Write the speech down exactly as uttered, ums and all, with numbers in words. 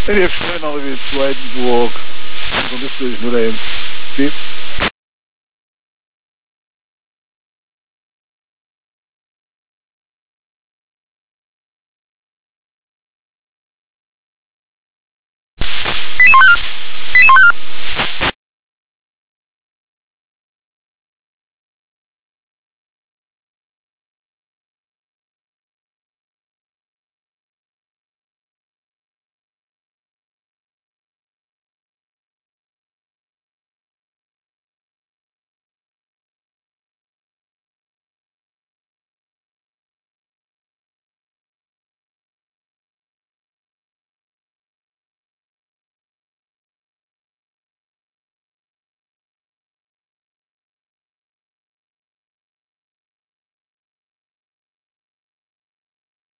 Wenn ihr freuen alle wieder zweiten Walk, dann ist es nur ein Tipp.